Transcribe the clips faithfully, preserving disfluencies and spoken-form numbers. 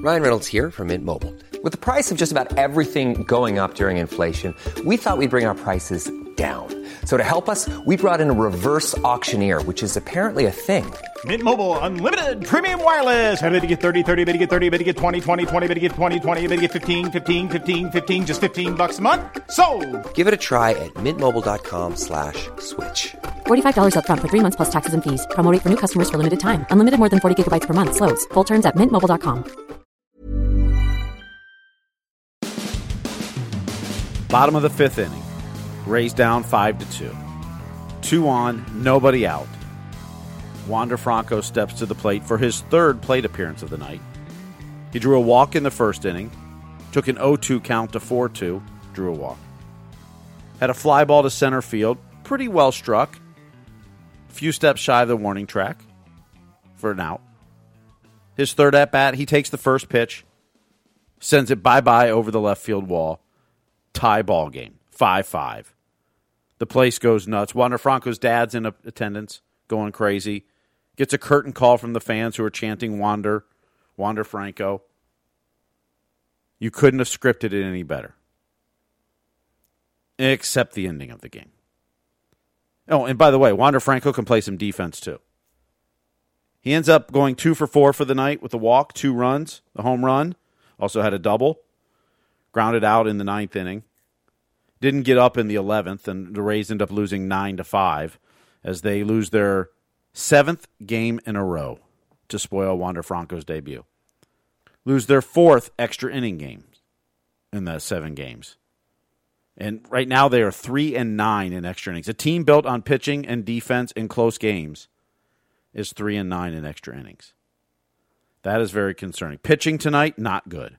Ryan Reynolds here from Mint Mobile. With the price of just about everything going up during inflation, we thought we'd bring our prices down. So to help us, we brought in a reverse auctioneer, which is apparently a thing. Mint Mobile Unlimited Premium Wireless. How to get thirty, thirty, how to get thirty, how to get twenty, twenty, twenty, how to get twenty, twenty, how to get fifteen, fifteen, fifteen, fifteen, just fifteen bucks a month? Sold! Give it a try at mintmobile.com slash switch. forty-five dollars up front for three months plus taxes and fees. Promo rate for new customers for limited time. Unlimited more than forty gigabytes per month. Slows full terms at mint mobile dot com. Bottom of the fifth inning. Rays down five to two. Two on, nobody out. Wander Franco steps to the plate for his third plate appearance of the night. He drew a walk in the first inning, took an oh two count to four two, drew a walk. Had a fly ball to center field, pretty well struck. A few steps shy of the warning track for an out. His third at-bat, he takes the first pitch, sends it bye-bye over the left field wall. Tie ball game, five five. The place goes nuts. Wander Franco's dad's in attendance, going crazy. Gets a curtain call from the fans who are chanting Wander, Wander Franco. You couldn't have scripted it any better. Except the ending of the game. Oh, and by the way, Wander Franco can play some defense too. He ends up going two for four for the night with a walk, two runs, the home run. Also had a double. Grounded out in the ninth inning. Didn't get up in the eleventh, and the Rays end up losing nine to five as they lose their seventh game in a row to spoil Wander Franco's debut. Lose their fourth extra inning game in the seven games. And right now they are three and nine in extra innings. A team built on pitching and defense in close games is three and nine in extra innings. That is very concerning. Pitching tonight, not good.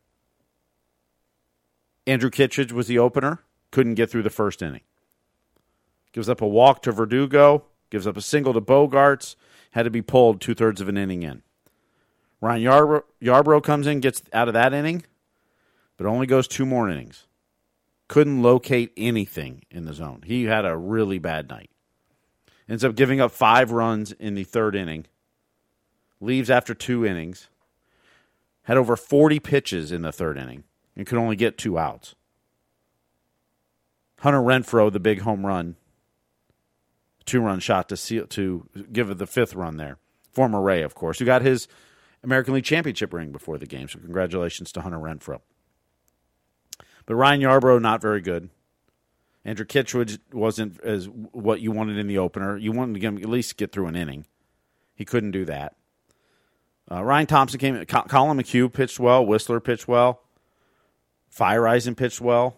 Andrew Kittredge was the opener. Couldn't get through the first inning. Gives up a walk to Verdugo. Gives up a single to Bogarts. Had to be pulled two-thirds of an inning in. Ryan Yarbrough, Yarbrough comes in, gets out of that inning, but only goes two more innings. Couldn't locate anything in the zone. He had a really bad night. Ends up giving up five runs in the third inning. Leaves after two innings. Had over forty pitches in the third inning. And could only get two outs. Hunter Renfroe, the big home run, two-run shot to seal, to give it the fifth run there. Former Ray, of course, who got his American League Championship ring before the game. So congratulations to Hunter Renfroe. But Ryan Yarbrough, not very good. Andrew Kittredge wasn't as what you wanted in the opener. You wanted to get him at least get through an inning. He couldn't do that. Uh, Ryan Thompson came in. Colin McHugh pitched well. Whistler pitched well. Feyereisen pitched well.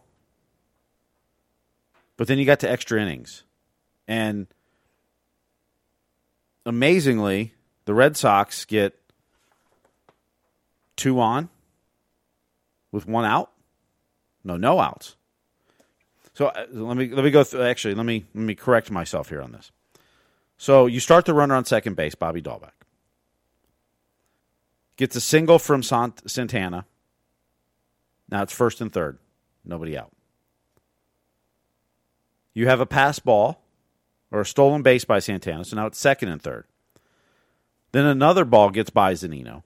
But then you got to extra innings. And amazingly, the Red Sox get two on with one out. No, no outs. So uh, let me let me go through. Actually, let me let me correct myself here on this. So you start the runner on second base, Bobby Dahlbeck. Gets a single from Sant- Santana. Now it's first and third. Nobody out. You have a pass ball or a stolen base by Santana, so now it's second and third. Then another ball gets by Zunino.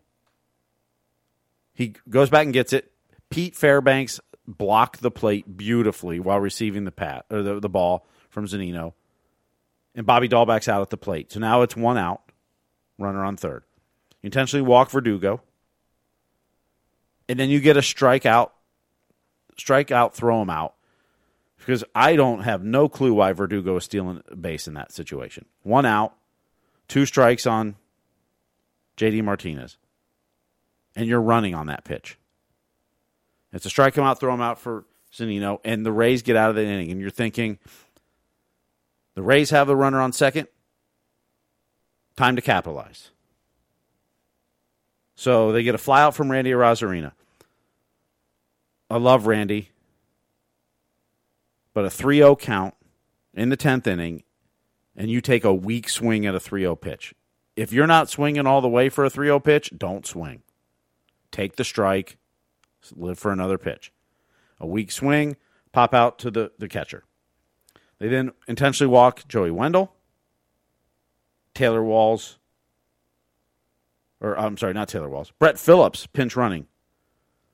He goes back and gets it. Pete Fairbanks blocked the plate beautifully while receiving the pat or the, the ball from Zunino. And Bobby Dahlbeck's out at the plate. So now it's one out, runner on third. You intentionally walk Verdugo. And then you get a strikeout, strikeout, throw him out. Because I don't have no clue why Verdugo is stealing a base in that situation. One out, two strikes on J D Martinez. And you're running on that pitch. It's a strike him out, throw him out for Zunino, and the Rays get out of the inning. And you're thinking, the Rays have the runner on second. Time to capitalize. So they get a flyout from Randy Arozarena. I love Randy. But a three oh count in the tenth inning, and you take a weak swing at a three oh pitch. If you're not swinging all the way for a three oh pitch, don't swing. Take the strike, live for another pitch. A weak swing, pop out to the, the catcher. They then intentionally walk Joey Wendell, Taylor Walls, or I'm sorry, not Taylor Walls, Brett Phillips, pinch running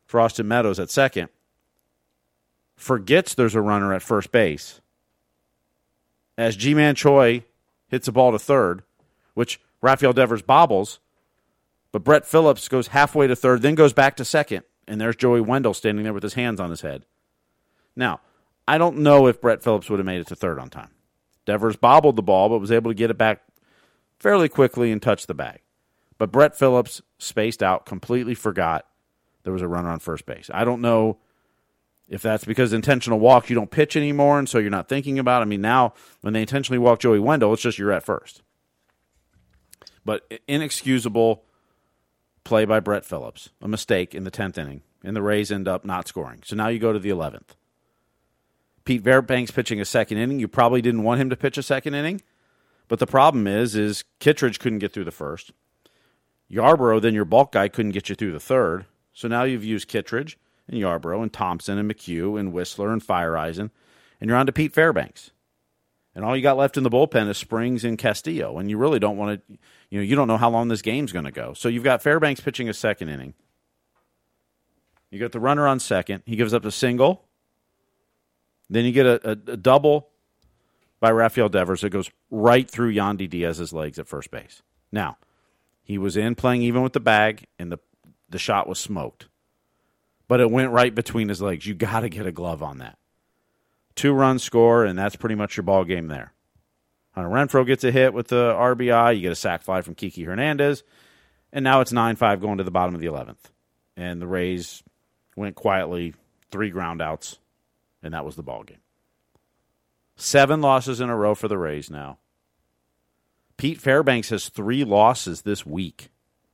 for Austin Meadows at second, forgets there's a runner at first base as Ji-Man Choi hits a ball to third, which Rafael Devers bobbles, but Brett Phillips goes halfway to third, then goes back to second, and there's Joey Wendell standing there with his hands on his head. Now, I don't know if Brett Phillips would have made it to third on time. Devers bobbled the ball, but was able to get it back fairly quickly and touch the bag. But Brett Phillips spaced out, completely forgot there was a runner on first base. I don't know if that's because intentional walks, you don't pitch anymore, and so you're not thinking about it. I mean, now, when they intentionally walk Joey Wendell, it's just you're at first. But inexcusable play by Brett Phillips. A mistake in the tenth inning, and the Rays end up not scoring. So now you go to the eleventh. Pete Fairbanks pitching a second inning. You probably didn't want him to pitch a second inning, but the problem is, is Kittredge couldn't get through the first. Yarbrough, then your bulk guy, couldn't get you through the third. So now you've used Kittredge and Yarbrough and Thompson and McHugh and Whistler and Fireeisen, and you're on to Pete Fairbanks. And all you got left in the bullpen is Springs and Castillo, and you really don't want to, you know, you don't know how long this game's going to go. So you've got Fairbanks pitching a second inning. You got the runner on second. He gives up a single. Then you get a, a, a double by Rafael Devers that goes right through Yandy Diaz's legs at first base. Now, he was in playing even with the bag, and the, the shot was smoked. But it went right between his legs. You got to get a glove on that. Two-run score, and that's pretty much your ball game there. Hunter Renfroe gets a hit with the R B I. You get a sac fly from Kiki Hernandez. And now it's nine five going to the bottom of the eleventh. And the Rays went quietly, three ground outs, and that was the ball game. Seven losses in a row for the Rays now. Pete Fairbanks has three losses this week.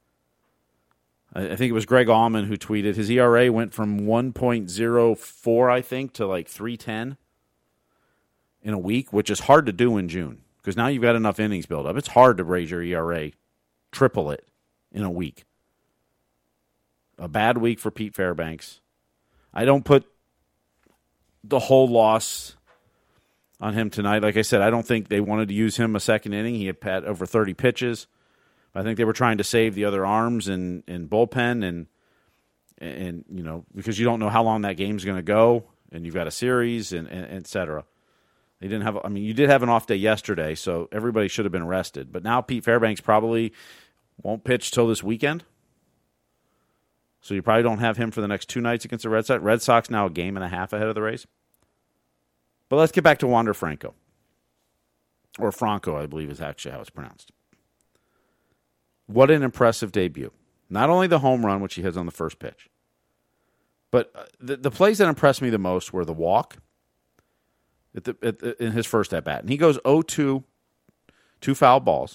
I think it was Greg Allman who tweeted his E R A went from one point oh four, I think, to like three ten in a week, which is hard to do in June because now you've got enough innings built up. It's hard to raise your E R A, triple it in a week. A bad week for Pete Fairbanks. I don't put the whole loss on him tonight. Like I said, I don't think they wanted to use him a second inning. He had had over thirty pitches. I think they were trying to save the other arms and, and bullpen and, and, you know, because you don't know how long that game's going to go, and you've got a series and, and et cetera. They didn't have, I mean, you did have an off day yesterday, so everybody should have been rested. But now Pete Fairbanks probably won't pitch till this weekend. So you probably don't have him for the next two nights against the Red Sox. Red Sox now a game and a half ahead of the Rays. But let's get back to Wander Franco. Or Franco, I believe is actually how it's pronounced. What an impressive debut. Not only the home run, which he has on the first pitch, but the, the plays that impressed me the most were the walk at the, at the, in his first at-bat. And he goes oh two, two foul balls,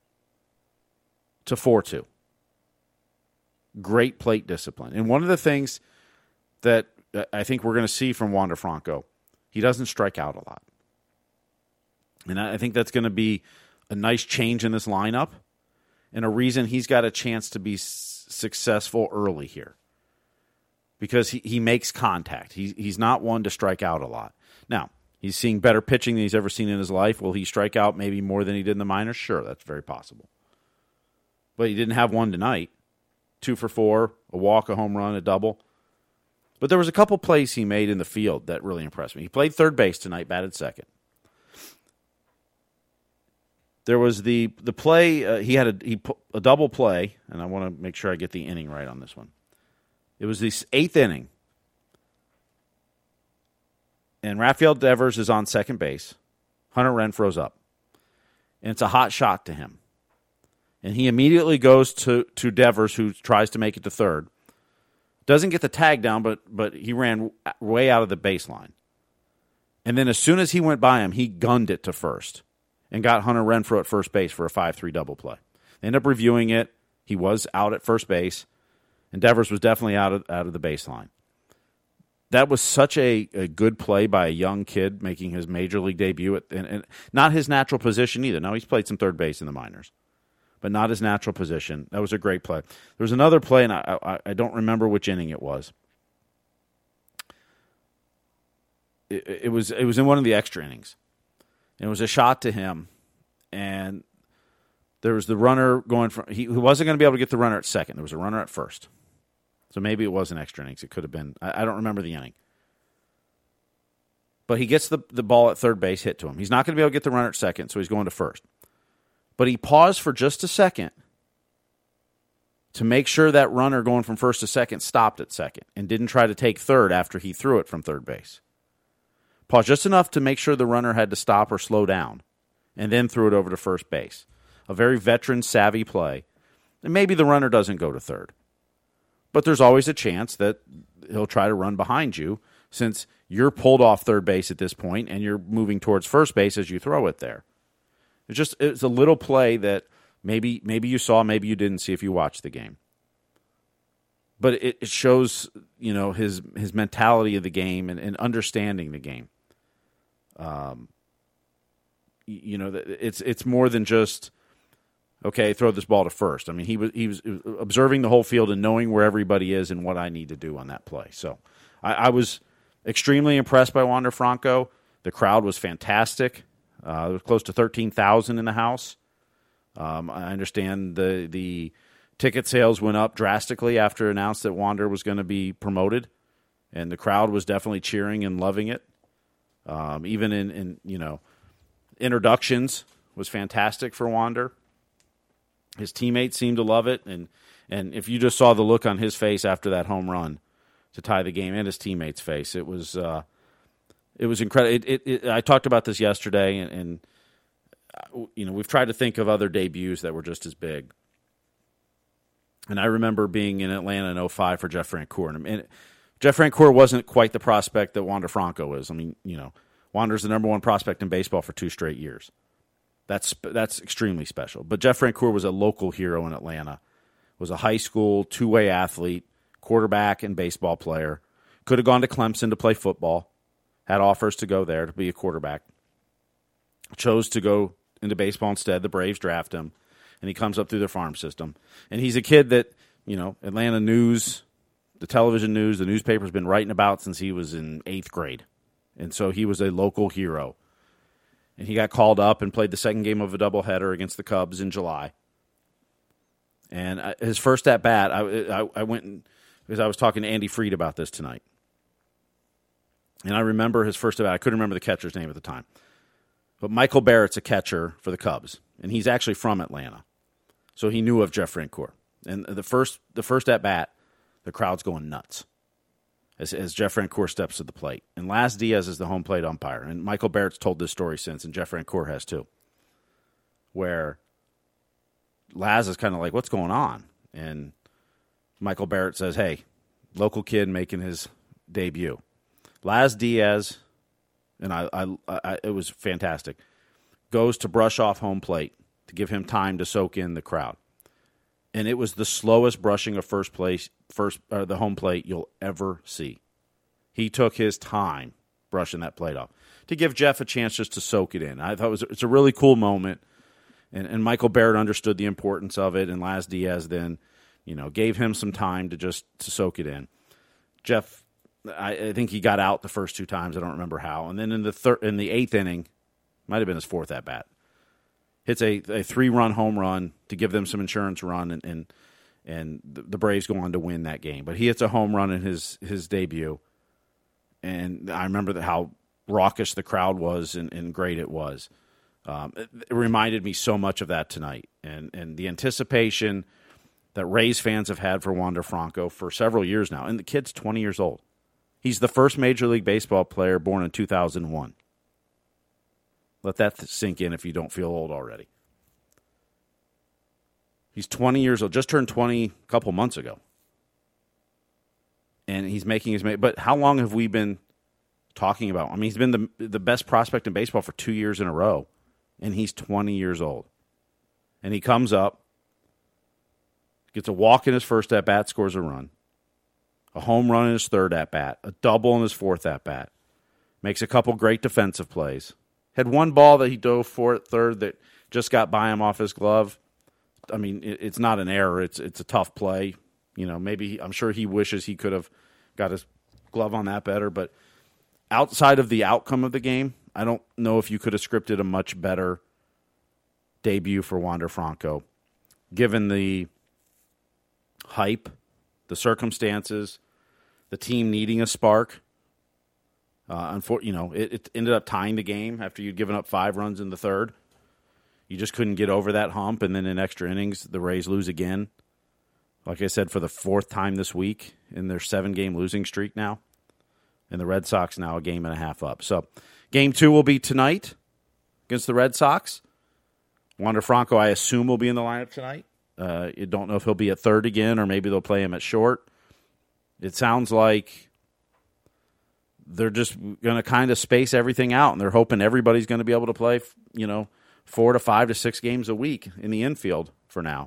to four two. Great plate discipline. And one of the things that I think we're going to see from Wander Franco, he doesn't strike out a lot. And I think that's going to be a nice change in this lineup and a reason he's got a chance to be s- successful early here. Because he, he makes contact. He's, he's not one to strike out a lot. Now, he's seeing better pitching than he's ever seen in his life. Will he strike out maybe more than he did in the minors? Sure, that's very possible. But he didn't have one tonight. Two for four, a walk, a home run, a double. But there was a couple plays he made in the field that really impressed me. He played third base tonight, batted second. There was the the play, uh, he had a, he put a double play, and I want to make sure I get the inning right on this one. It was the eighth inning. And Rafael Devers is on second base. Hunter Renfroe's up. And it's a hot shot to him. And he immediately goes to, to Devers, who tries to make it to third. Doesn't get the tag down, but but he ran way out of the baseline. And then as soon as he went by him, he gunned it to first and got Hunter Renfroe at first base for a five three double play. They ended up reviewing it. He was out at first base, and Devers was definitely out of, out of the baseline. That was such a, a good play by a young kid making his major league debut, at, and, and not his natural position either. Now, he's played some third base in the minors, but not his natural position. That was a great play. There was another play, and I, I, I don't remember which inning it was. It, it was it was in one of the extra innings. It was a shot to him, and there was the runner going from – he wasn't going to be able to get the runner at second. There was a runner at first. So maybe it wasn't extra innings. It could have been. I, I don't remember the inning. But he gets the, the ball at third base hit to him. He's not going to be able to get the runner at second, so he's going to first. But he paused for just a second to make sure that runner going from first to second stopped at second and didn't try to take third after he threw it from third base. Paused just enough to make sure the runner had to stop or slow down, and then threw it over to first base. A very veteran-savvy play. And maybe the runner doesn't go to third. But there's always a chance that he'll try to run behind you since you're pulled off third base at this point and you're moving towards first base as you throw it there. It's just it's a little play that maybe maybe you saw, maybe you didn't see if you watched the game. But it, it shows, you know, his his mentality of the game and, and understanding the game. Um, you know, it's it's more than just, okay, throw this ball to first. I mean, he was he was observing the whole field and knowing where everybody is and what I need to do on that play. So I, I was extremely impressed by Wander Franco. The crowd was fantastic. Uh, there was close to thirteen thousand in the house. Um, I understand the the ticket sales went up drastically after it announced that Wander was going to be promoted, and the crowd was definitely cheering and loving it. Um, even in, in you know introductions was fantastic for Wander. His teammates seemed to love it, and and if you just saw the look on his face after that home run to tie the game, and his teammates' face, it was uh, it was incredible. It, it, it, I talked about this yesterday, and, and uh, you know we've tried to think of other debuts that were just as big. And I remember being in Atlanta in oh five for Jeff Francoeur, and, and Jeff Francoeur wasn't quite the prospect that Wander Franco is. I mean, you know, Wander's the number one prospect in baseball for two straight years. That's that's extremely special. But Jeff Francoeur was a local hero in Atlanta. Was a high school two-way athlete, quarterback and baseball player. Could have gone to Clemson to play football. Had offers to go there to be a quarterback. Chose to go into baseball instead. The Braves draft him, and he comes up through their farm system. And he's a kid that, you know, Atlanta news, the television news, the newspaper's been writing about since he was in eighth grade. And so he was a local hero. And he got called up and played the second game of a doubleheader against the Cubs in July. And I, his first at bat, I, I, I went and, because I was talking to Andy Freed about this tonight. And I remember his first at bat. I couldn't remember the catcher's name at the time. But Michael Barrett's a catcher for the Cubs, and he's actually from Atlanta. So he knew of Jeff Francoeur. And the first the first at bat, the crowd's going nuts as, as Jeff Francoeur steps to the plate. And Laz Diaz is the home plate umpire. And Michael Barrett's told this story since, and Jeff Francoeur has too, where Laz is kind of like, what's going on? And Michael Barrett says, hey, local kid making his debut. Laz Diaz, and I, I, I, it was fantastic, goes to brush off home plate to give him time to soak in the crowd. And it was the slowest brushing of first place, first uh, the home plate you'll ever see. He took his time brushing that plate off to give Jeff a chance just to soak it in. I thought it was it's a really cool moment, and, and Michael Barrett understood the importance of it, and Laz Diaz then, you know, gave him some time to just to soak it in. Jeff, I, I think he got out the first two times. I don't remember how, and then in the third, in the eighth inning, might have been his fourth at bat, hits a, a three-run home run to give them some insurance run, and and, and the, the Braves go on to win that game. But he hits a home run in his, his debut, and I remember that how raucous the crowd was and, and great it was. Um, it, it reminded me so much of that tonight, and, and the anticipation that Rays fans have had for Wander Franco for several years now. And the kid's twenty years old. He's the first Major League Baseball player born in two thousand one. Let that sink in if you don't feel old already. He's twenty years old, just turned twenty a couple months ago. And he's making his... But how long have we been talking about? I mean, he's been the the best prospect in baseball for two years in a row, and he's twenty years old. And he comes up, gets a walk in his first at-bat, scores a run, a home run in his third at-bat, a double in his fourth at-bat, makes a couple great defensive plays. Had one ball that he dove for at third that just got by him off his glove. I mean, it's not an error. It's it's a tough play. You know, maybe he, I'm sure he wishes he could have got his glove on that better. But outside of the outcome of the game, I don't know if you could have scripted a much better debut for Wander Franco, given the hype, the the circumstances, the team needing a spark. Uh, unfor- you know, it, it ended up tying the game after you'd given up five runs in the third. You just couldn't get over that hump, and then in extra innings, the Rays lose again. Like I said, for the fourth time this week in their seven-game losing streak now. And the Red Sox now a game and a half up. So game two will be tonight against the Red Sox. Wander Franco, I assume, will be in the lineup tonight. Uh, you don't know if he'll be at third again, or maybe they'll play him at short. It sounds like they're just going to kind of space everything out, and they're hoping everybody's going to be able to play, you know, four to five to six games a week in the infield for now.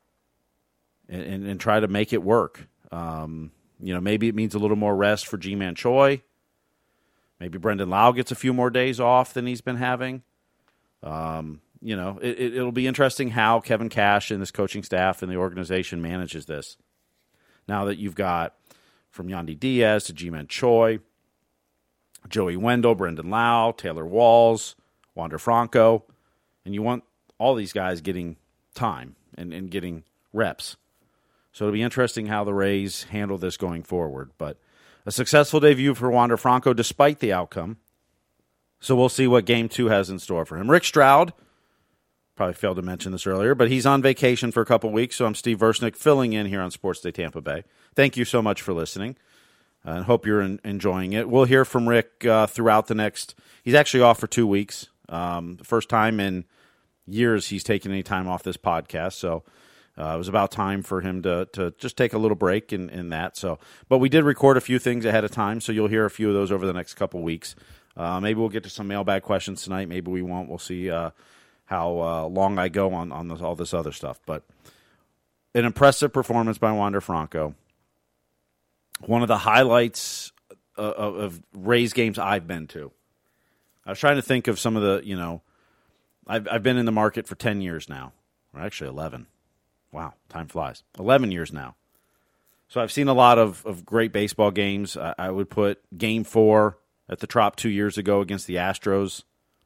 And, and, and try to make it work. Um, you know, maybe it means a little more rest for Ji-Man Choi. Maybe Brendan Lau gets a few more days off than he's been having. Um, you know, it, it, it'll be interesting how Kevin Cash and this coaching staff and the organization manages this. Now that you've got from Yandy Diaz to Ji-Man Choi, Joey Wendell, Brendan Lau, Taylor Walls, Wander Franco, and you want all these guys getting time and, and getting reps. So it'll be interesting how the Rays handle this going forward. But a successful debut for Wander Franco despite the outcome. So we'll see what game two has in store for him. Rick Stroud, probably failed to mention this earlier, but he's on vacation for a couple weeks, so I'm Steve Versnick filling in here on Sports Day Tampa Bay. Thank you so much for listening, and uh, hope you're in, enjoying it. We'll hear from Rick uh, throughout the next – he's actually off for two weeks. Um, the first time in years he's taken any time off this podcast, so – Uh, it was about time for him to to just take a little break in, in that. So, but we did record a few things ahead of time, so you'll hear a few of those over the next couple weeks. Uh, maybe we'll get to some mailbag questions tonight. Maybe we won't. We'll see uh, how uh, long I go on, on this, all this other stuff. But an impressive performance by Wander Franco. One of the highlights of, of Rays games I've been to. I was trying to think of some of the, you know, I've, I've been in the market for ten years now, or actually eleven. Wow, time flies. eleven years now. So I've seen a lot of, of great baseball games. I, I would put Game four at the Trop two years ago against the Astros.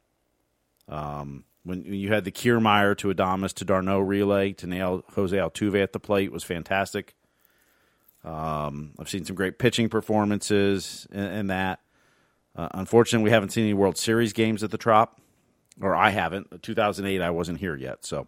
Um, when, when you had the Kiermaier to Adames to d'Arnaud relay to nail Jose Altuve at the plate was fantastic. Um, I've seen some great pitching performances in, in that. Uh, unfortunately, we haven't seen any World Series games at the Trop, or I haven't. two thousand eight, I wasn't here yet, so...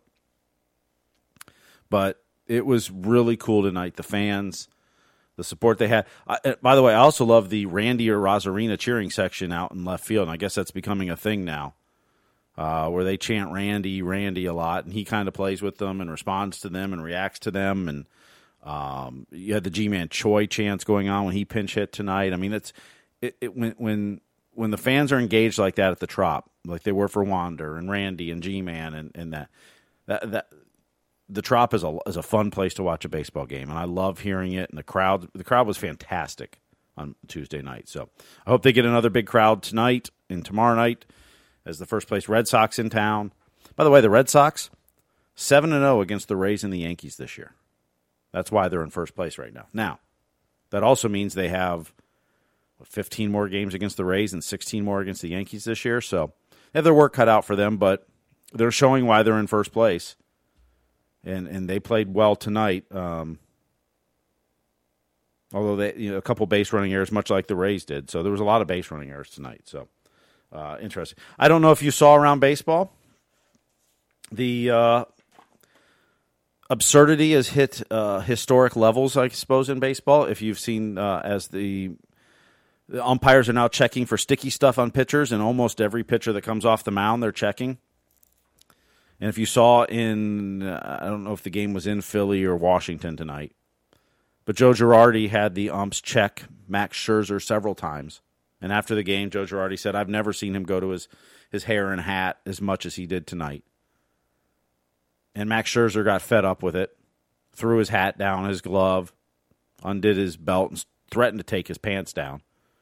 But it was really cool tonight. The fans, the support they had. I, by the way, I also love the Randy or Rosarina cheering section out in left field. And I guess that's becoming a thing now, uh, where they chant Randy, Randy a lot. And he kind of plays with them and responds to them and reacts to them. And um, you had the Ji-Man Choi chants going on when he pinch hit tonight. I mean, it's it, it when when when the fans are engaged like that at the Trop, like they were for Wander and Randy and G-Man and, and that that that. The Trop is a is a fun place to watch a baseball game, and I love hearing it. And the crowd, the crowd was fantastic on Tuesday night. So I hope they get another big crowd tonight and tomorrow night as the first place Red Sox in town. By the way, the Red Sox seven and zero against the Rays and the Yankees this year. That's why they're in first place right now. Now, that also means they have fifteen more games against the Rays and sixteen more against the Yankees this year. So they have their work cut out for them, but they're showing why they're in first place. And and they played well tonight, um, although they you know a couple base running errors, much like the Rays did. So there was a lot of base running errors tonight. So uh, interesting. I don't know if you saw around baseball, the uh, absurdity has hit uh, historic levels, I suppose, in baseball. If you've seen uh, as the, the umpires are now checking for sticky stuff on pitchers, and almost every pitcher that comes off the mound, they're checking. And if you saw in, uh, I don't know if the game was in Philly or Washington tonight, but Joe Girardi had the umps check Max Scherzer several times. And after the game, Joe Girardi said, I've never seen him go to his, his hair and hat as much as he did tonight. And Max Scherzer got fed up with it, threw his hat down, his glove, undid his belt, and threatened to take his pants down.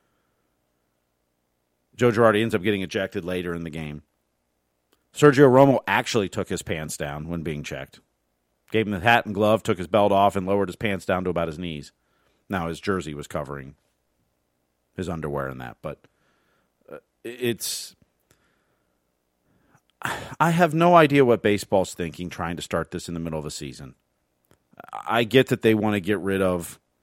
Joe Girardi ends up getting ejected later in the game. Sergio Romo actually took his pants down when being checked. Gave him the hat and glove, took his belt off, and lowered his pants down to about his knees. Now his jersey was covering his underwear and that, but uh, it's... I have no idea what baseball's thinking trying to start this in the middle of a season. I get that they want to get rid of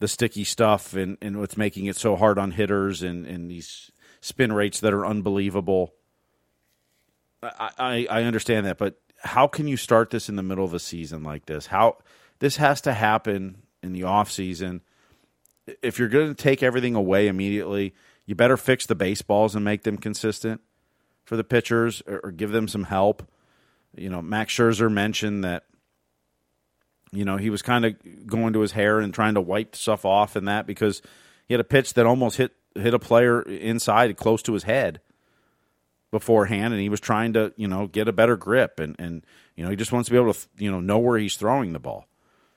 the sticky stuff and, and what's making it so hard on hitters and, and these spin rates that are unbelievable. I, I, I understand that, but how can you start this in the middle of a season like this? How this has to happen in the off season. If you're going to take everything away immediately, you better fix the baseballs and make them consistent for the pitchers, or, or give them some help. You know, Max Scherzer mentioned that, you know, he was kind of going to his hair and trying to wipe stuff off and that because he had a pitch that almost hit hit a player inside close to his head beforehand, and he was trying to, you know, get a better grip, and, and you know, he just wants to be able to, you know, know where he's throwing the ball.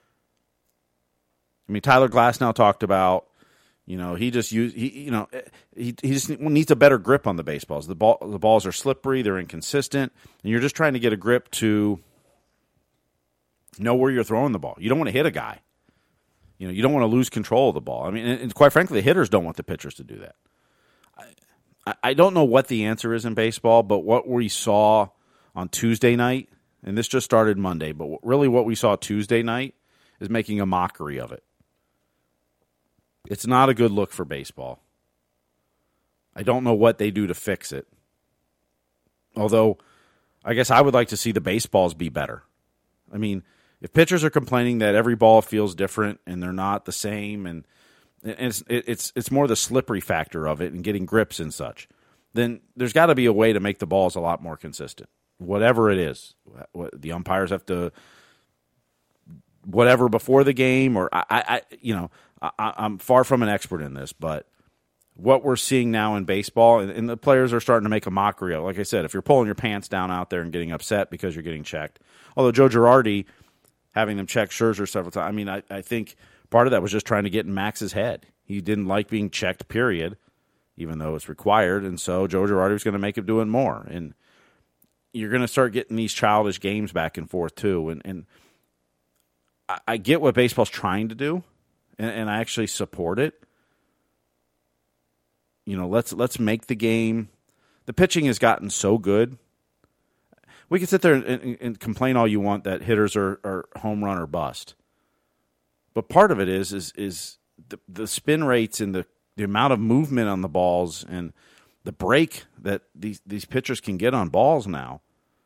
I mean, Tyler Glasnow talked about, you know, he just use he you know he he just needs a better grip on the baseballs. The ball the balls are slippery, they're inconsistent, and you're just trying to get a grip to know where you're throwing the ball. You don't want to hit a guy. You know, you don't want to lose control of the ball. I mean, and, and quite frankly, the hitters don't want the pitchers to do that. I, I don't know what the answer is in baseball, but what we saw on Tuesday night, and this just started Monday, but really what we saw Tuesday night is making a mockery of it. It's not a good look for baseball. I don't know what they do to fix it. Although, I guess I would like to see the baseballs be better. I mean, if pitchers are complaining that every ball feels different and they're not the same, and, and it's, it's, it's more the slippery factor of it and getting grips and such, then there's got to be a way to make the balls a lot more consistent. Whatever it is. The umpires have to, whatever before the game, or I, I you know, I, I'm far from an expert in this, but what we're seeing now in baseball, and, and the players are starting to make a mockery of it. Like I said, if you're pulling your pants down out there and getting upset because you're getting checked, although Joe Girardi having them check Scherzer several times, I mean, I, I think part of that was just trying to get in Max's head. He didn't like being checked, period, even though it's required, and so Joe Girardi was going to make him do it more. And you're going to start getting these childish games back and forth too, and, and I, I get what baseball's trying to do, and, and I actually support it. You know, let's let's make the game. The pitching has gotten so good. We can sit there and, and, and complain all you want that hitters are, are home run or bust, but part of it is is is the, the spin rates and the, the amount of movement on the balls and the break that these these pitchers can get on balls now.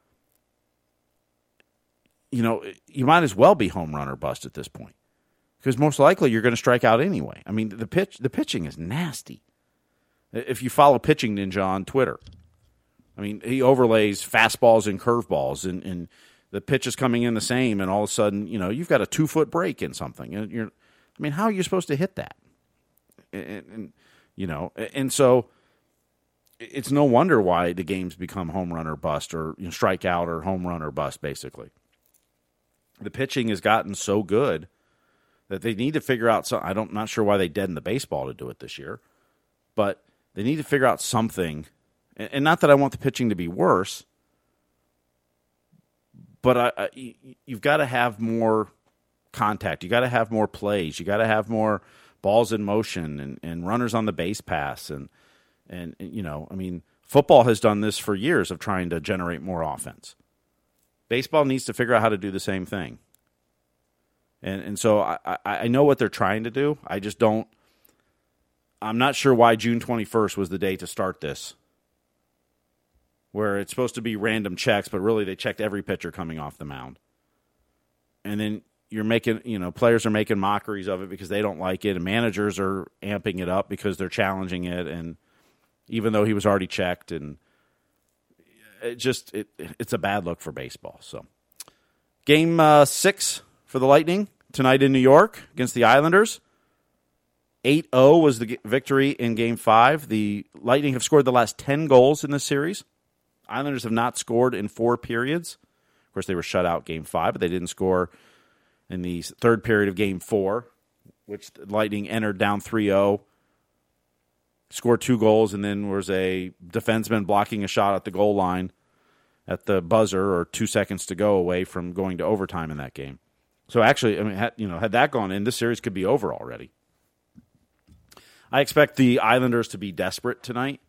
You know, you might as well be home run or bust at this point, because most likely you're going to strike out anyway. I mean, the pitch the pitching is nasty. If you follow Pitching Ninja on Twitter, I mean, he overlays fastballs and curveballs, and, and the pitch is coming in the same, and all of a sudden, you know, you've got a two-foot break in something. And you're, I mean, how are you supposed to hit that? And, and you know, and so it's no wonder why the games become home run or bust, or you know, strikeout or home run or bust, basically. The pitching has gotten so good that they need to figure out some. I don't, not sure why they deadened the baseball to do it this year, but they need to figure out something, and not that I want the pitching to be worse, but I, I, you've got to have more contact. You got to have more plays. You got to have more balls in motion and, and runners on the base pass, and, and and you know, I mean, football has done this for years of trying to generate more offense. Baseball needs to figure out how to do the same thing, and and so I, I, I know what they're trying to do. I just don't. I'm not sure why June twenty-first was the day to start this, where it's supposed to be random checks, but really they checked every pitcher coming off the mound. And then you're making, you know, players are making mockeries of it because they don't like it, and managers are amping it up because they're challenging it, and even though he was already checked, and it just it it's a bad look for baseball. So, game uh, six for the Lightning tonight in New York against the Islanders. eight oh was the victory in Game five. The Lightning have scored the last ten goals in this series. Islanders have not scored in four periods. Of course, they were shut out Game five, but they didn't score in the third period of Game four, which the Lightning entered down three oh, scored two goals, and then was a defenseman blocking a shot at the goal line at the buzzer, or two seconds to go away from going to overtime in that game. So actually, I mean, had, you know, had that gone in, this series could be over already. I expect the Islanders to be desperate tonight.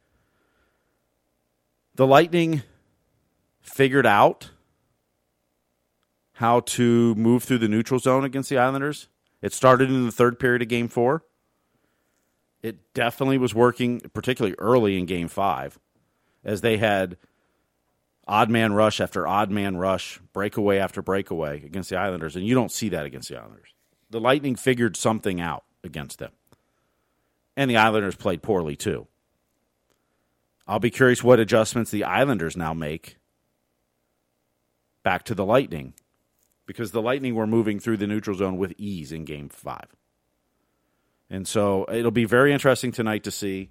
The Lightning figured out how to move through the neutral zone against the Islanders. It started in the third period of Game Four. It definitely was working, particularly early in Game Five, as they had odd man rush after odd man rush, breakaway after breakaway against the Islanders, and you don't see that against the Islanders. The Lightning figured something out against them, and the Islanders played poorly too. I'll be curious what adjustments the Islanders now make back to the Lightning, because the Lightning were moving through the neutral zone with ease in Game Five. And so it'll be very interesting tonight to see.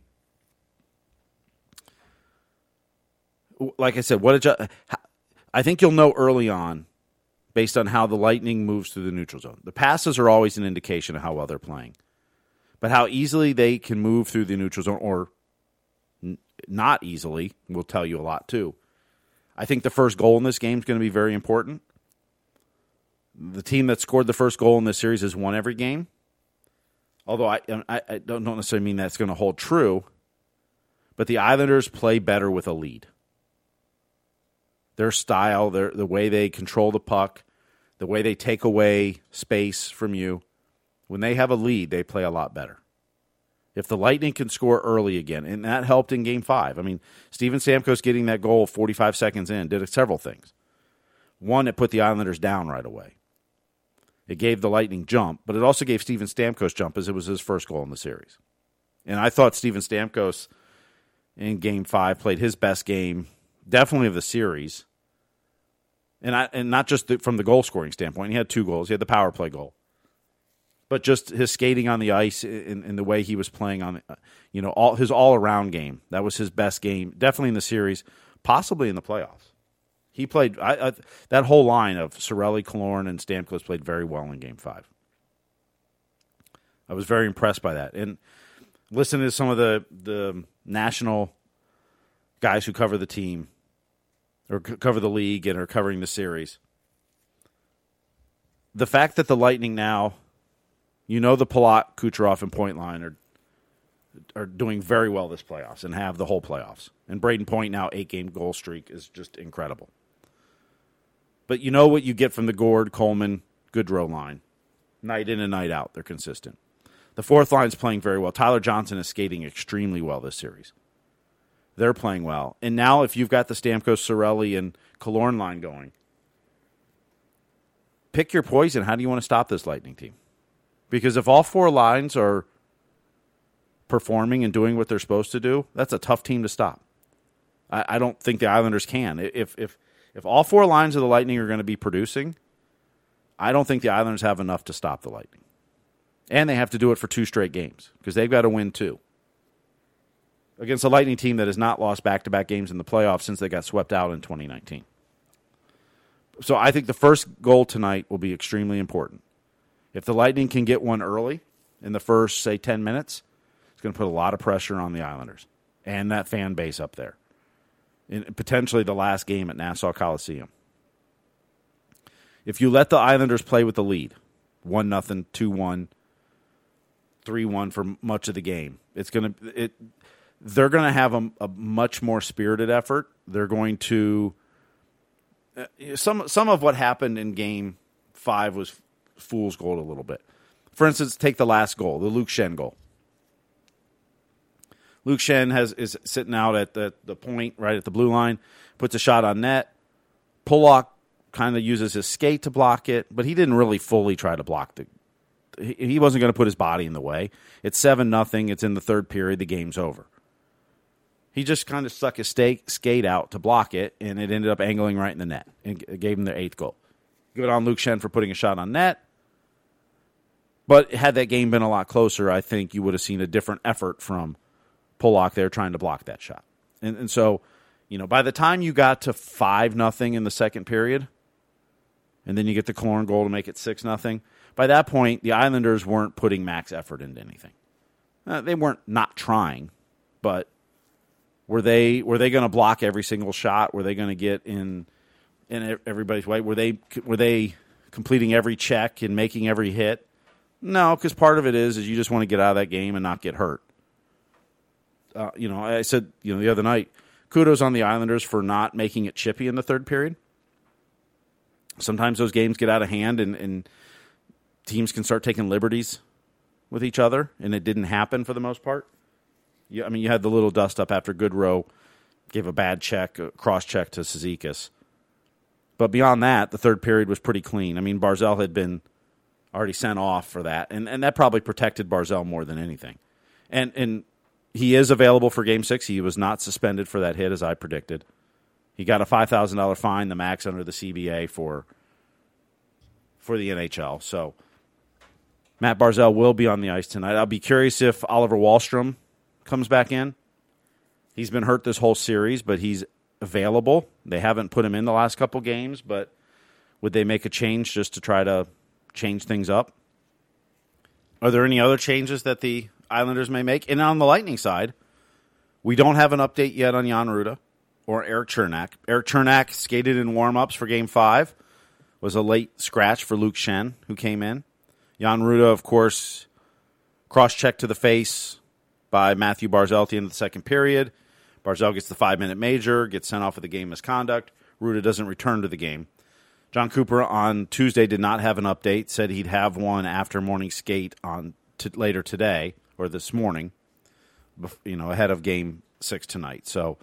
Like I said, what adjust, I think you'll know early on based on how the Lightning moves through the neutral zone. The passes are always an indication of how well they're playing. But how easily they can move through the neutral zone, or n- not easily, will tell you a lot too. I think the first goal in this game is going to be very important. The team that scored the first goal in this series has won every game. Although I, I, I don't necessarily mean that's going to hold true, but the Islanders play better with a lead. Their style, their, the way they control the puck, the way they take away space from you, when they have a lead, they play a lot better. If the Lightning can score early again, and that helped in Game five. I mean, Steven Stamkos getting that goal forty-five seconds in did several things. One, it put the Islanders down right away. It gave the Lightning jump, but it also gave Steven Stamkos jump, as it was his first goal in the series. And I thought Steven Stamkos in Game five played his best game, definitely of the series. And I, and not just the, from the goal-scoring standpoint. He had two goals. He had the power play goal. But just his skating on the ice and, and the way he was playing on, you know, all his all-around game. That was his best game, definitely in the series, possibly in the playoffs. He played I, I, that whole line of Cirelli, Killorn, and Stamkos played very well in Game Five. I was very impressed by that. And listening to some of the the national guys who cover the team or c- cover the league and are covering the series, the fact that the Lightning now, you know, the Palat, Kucherov, and point line are are doing very well this playoffs and have the whole playoffs. And Braden Point now eight-game goal streak is just incredible. But you know what you get from the Gord, Coleman, Goodrow line. Night in and night out, they're consistent. The fourth line's playing very well. Tyler Johnson is skating extremely well this series. They're playing well. And now if you've got the Stamkos, Cirelli, and Killorn line going, pick your poison. How do you want to stop this Lightning team? Because if all four lines are performing and doing what they're supposed to do, that's a tough team to stop. I, I don't think the Islanders can. If if if all four lines of the Lightning are going to be producing, I don't think the Islanders have enough to stop the Lightning. And they have to do it for two straight games because they've got to win two. Against a Lightning team that has not lost back-to-back games in the playoffs since they got swept out in twenty nineteen. So I think the first goal tonight will be extremely important. If the Lightning can get one early in the first, say, ten minutes, it's going to put a lot of pressure on the Islanders and that fan base up there. In potentially the last game at Nassau Coliseum. If you let the Islanders play with the lead, one nothing, two one, three one for much of the game, it's going to it. They're going to have a, a much more spirited effort. They're going to uh, some some of what happened in Game Five was fool's gold a little bit. For instance, take the last goal, the Luke Schenn goal. Luke Schenn has is sitting out at the, the point, right at the blue line, puts a shot on net. Pulock kind of uses his skate to block it, but he didn't really fully try to block the. He, he wasn't going to put his body in the way. It's seven nothing. It's in the third period. The game's over. He just kind of stuck his stake, skate out to block it, and it ended up angling right in the net and gave him their eighth goal. Good on Luke Schenn for putting a shot on net. But had that game been a lot closer, I think you would have seen a different effort from Pulock there trying to block that shot. And, and so, you know, by the time you got to five nothing in the second period, and then you get the Killorn goal to make it six nothing, by that point, the Islanders weren't putting max effort into anything. Uh, they weren't not trying, but were they were they going to block every single shot? Were they going to get in in everybody's way? Were they were they completing every check and making every hit? No, because part of it is is you just want to get out of that game and not get hurt. Uh, you know, I said, you know, the other night, kudos on the Islanders for not making it chippy in the third period. Sometimes those games get out of hand, and, and teams can start taking liberties with each other, and it didn't happen for the most part. You, I mean, you had the little dust-up after Goodrow gave a bad check, a cross-check to Cizikas. But beyond that, the third period was pretty clean. I mean, Barzal had been already sent off for that, and, and that probably protected Barzal more than anything. And and he is available for Game six. He was not suspended for that hit, as I predicted. He got a five thousand dollars fine, the max under the C B A for, for the N H L. So Matt Barzal will be on the ice tonight. I'll be curious if Oliver Wahlstrom comes back in. He's been hurt this whole series, but he's available. They haven't put him in the last couple games, but would they make a change just to try to change things up? Are there any other changes that the Islanders may make? And on the Lightning side, we don't have an update yet on Jan Rutta or Erik Cernak. Erik Cernak skated in warm-ups for Game five, was a late scratch for Luke Schenn, who came in. Jan Rutta, of course, cross-checked to the face by Matthew Barzal at the end of the second period. Barzal gets the five-minute major, gets sent off with a game misconduct. Rutta doesn't return to the game. John Cooper on Tuesday did not have an update, said he'd have one after morning skate on t- later today, or this morning, you know, ahead of Game six tonight. So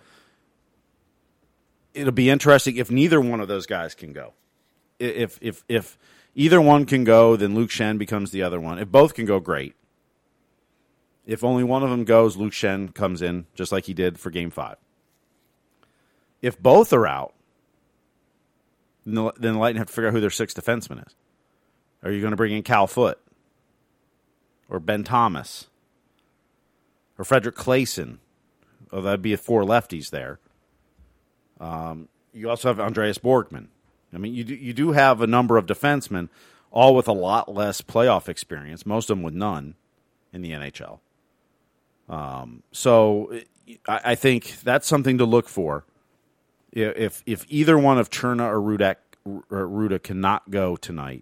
it'll be interesting if neither one of those guys can go. If if if either one can go, then Luke Schenn becomes the other one. If both can go, great. If only one of them goes, Luke Schenn comes in, just like he did for Game five. If both are out, then the, then the Lightning have to figure out who their sixth defenseman is. Are you going to bring in Cal Foote? Or Ben Thomas? Or Frederick Claesson? Oh, that'd be four lefties there. Um, you also have Andreas Borgman. I mean, you do, you do have a number of defensemen, all with a lot less playoff experience, most of them with none in the N H L. Um, so I, I think that's something to look for. If if either one of Cerna or Rutta, or Rutta cannot go tonight,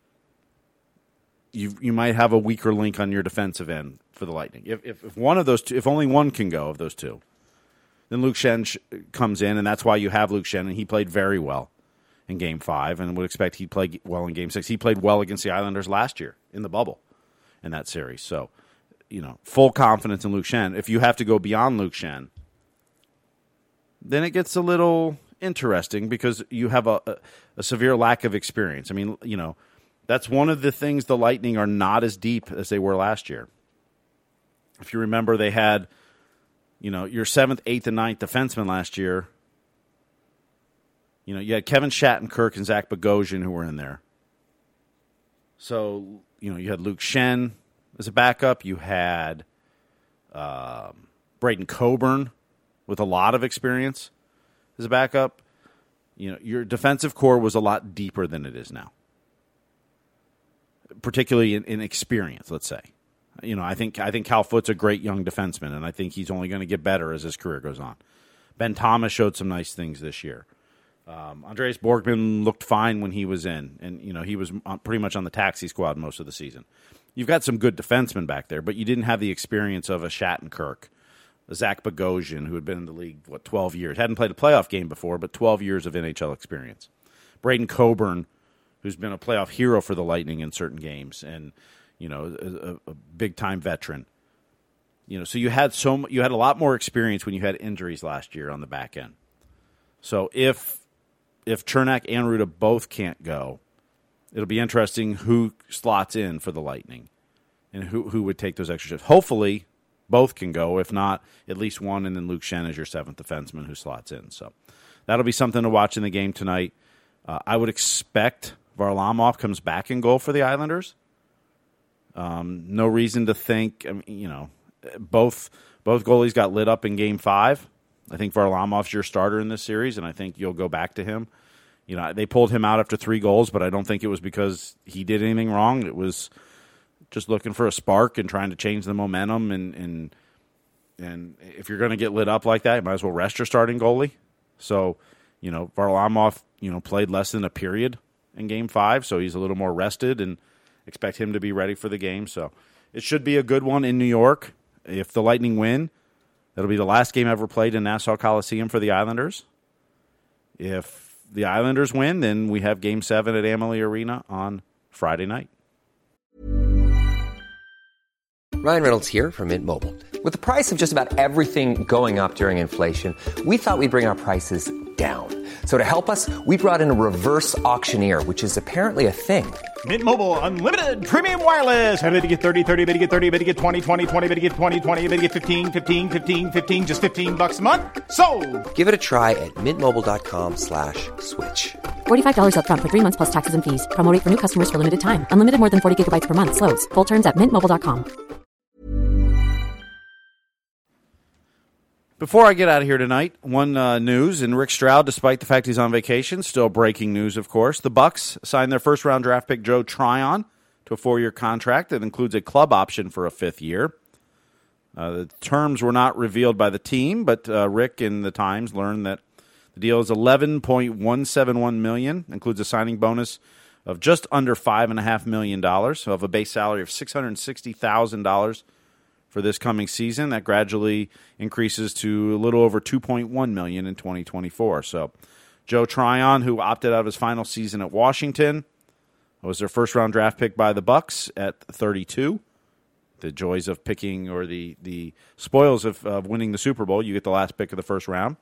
you you might have a weaker link on your defensive end for the Lightning. If if, if one of those two, if only one can go of those two, then Luke Schenn sh- comes in, and that's why you have Luke Schenn, and he played very well in Game Five, and would expect he'd play well in Game Six. He played well against the Islanders last year in the bubble in that series. So, you know, full confidence in Luke Schenn. If you have to go beyond Luke Schenn, then it gets a little interesting because you have a, a, a severe lack of experience. I mean, you know, that's one of the things the Lightning are not as deep as they were last year. If you remember, they had, you know, your seventh, eighth, and ninth defenseman last year. You know, you had Kevin Shattenkirk and Zach Bogosian who were in there. So, you know, you had Luke Schenn as a backup. You had um, Braden Coburn with a lot of experience as a backup. You know, your defensive core was a lot deeper than it is now, particularly in, in experience, let's say. You know, I think I think Cal Foote's a great young defenseman, and I think he's only going to get better as his career goes on. Ben Thomas showed some nice things this year. Um, Andreas Borgman looked fine when he was in, and you know he was pretty much on the taxi squad most of the season. You've got some good defensemen back there, but you didn't have the experience of a Shattenkirk, a Zach Bogosian, who had been in the league, what, twelve years. Hadn't played a playoff game before, but twelve years of N H L experience. Braden Coburn, who's been a playoff hero for the Lightning in certain games, and you know a, a big-time veteran. You know, so you had so you had a lot more experience when you had injuries last year on the back end. So if if Cernak and Rutta both can't go, it'll be interesting who slots in for the Lightning and who who would take those extra shifts. Hopefully, both can go. If not, at least one, and then Luke Schenn is your seventh defenseman who slots in. So that'll be something to watch in the game tonight. Uh, I would expect Varlamov comes back in goal for the Islanders. Um, no reason to think, I mean, you know, both both goalies got lit up in Game Five. I think Varlamov's your starter in this series, and I think you'll go back to him. You know, they pulled him out after three goals, but I don't think it was because he did anything wrong. It was just looking for a spark and trying to change the momentum. And and, and if you're going to get lit up like that, you might as well rest your starting goalie. So, you know, Varlamov, you know, played less than a period in Game Five, so he's a little more rested, and expect him to be ready for the game. So it should be a good one in New York. If the Lightning win, that'll be the last game ever played in Nassau Coliseum for the Islanders. If the Islanders win, then we have Game seven at Amalie Arena on Friday night. Ryan Reynolds here from Mint Mobile. With the price of just about everything going up during inflation, we thought we'd bring our prices down. So to help us, we brought in a reverse auctioneer, which is apparently a thing. Mint Mobile Unlimited Premium Wireless. How to get thirty, thirty, how to get thirty, how to get twenty, twenty, twenty, how to get twenty, twenty, how to get fifteen, fifteen, fifteen, fifteen, just fifteen bucks a month? Sold! Give it a try at mintmobile.com slash switch. forty-five dollars up front for three months plus taxes and fees. Promo rate for new customers for limited time. Unlimited more than forty gigabytes per month. Slows full terms at mint mobile dot com. Before I get out of here tonight, one uh, news, and Rick Stroud, despite the fact he's on vacation, still breaking news, of course. The Bucks signed their first-round draft pick, Joe Tryon, to a four-year contract that includes a club option for a fifth year. Uh, the terms were not revealed by the team, but uh, Rick and the Times learned that the deal is eleven point one seven one million dollars, includes a signing bonus of just under five point five million dollars, so of a base salary of six hundred sixty thousand dollars for this coming season. That gradually increases to a little over two point one million dollars in twenty twenty-four. So Joe Tryon, who opted out of his final season at Washington, was their first-round draft pick by the Bucks at thirty-two. The joys of picking, or the, the spoils of, of winning the Super Bowl, you get the last pick of the first round.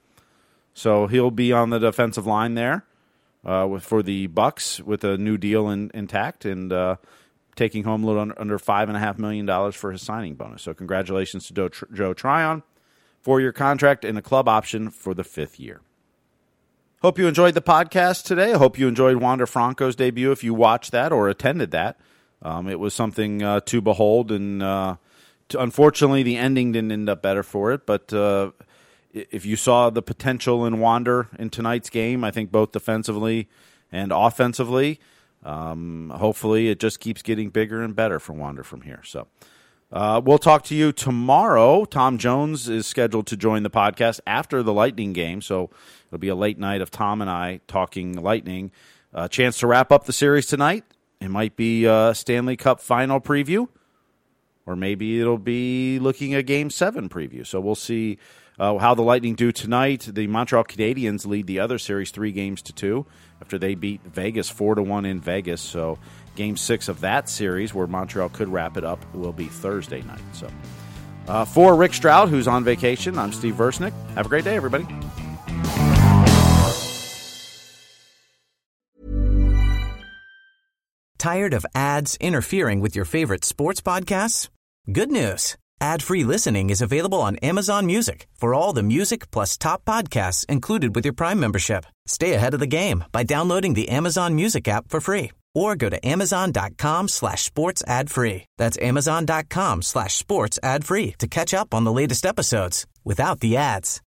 So he'll be on the defensive line there uh, with, for the Bucks with a new deal in, intact, and uh, taking home a little under, under five point five million dollars for his signing bonus. So congratulations to Joe, Joe Tryon. Four-year contract and a club option for the fifth year. Hope you enjoyed the podcast today. I hope you enjoyed Wander Franco's debut if you watched that or attended that. Um, it was something uh, to behold, and uh, to, unfortunately the ending didn't end up better for it. But uh, if you saw the potential in Wander in tonight's game, I think both defensively and offensively, Um, hopefully it just keeps getting bigger and better for Wander from here. So uh, we'll talk to you tomorrow. Tom Jones is scheduled to join the podcast after the Lightning game, so it'll be a late night of Tom and I talking Lightning. A uh, chance to wrap up the series tonight. It might be a Stanley Cup final preview, or maybe it'll be looking at Game seven preview. So we'll see uh, how the Lightning do tonight. The Montreal Canadiens lead the other series three games to two after they beat Vegas four to one in Vegas. So Game six of that series, where Montreal could wrap it up, will be Thursday night. So uh, for Rick Stroud, who's on vacation, I'm Steve Versnick. Have a great day, everybody. Tired of ads interfering with your favorite sports podcasts? Good news. Ad-free listening is available on Amazon Music for all the music plus top podcasts included with your Prime membership. Stay ahead of the game by downloading the Amazon Music app for free, or go to amazon.com slash sports ad free. That's amazon.com slash sports ad free to catch up on the latest episodes without the ads.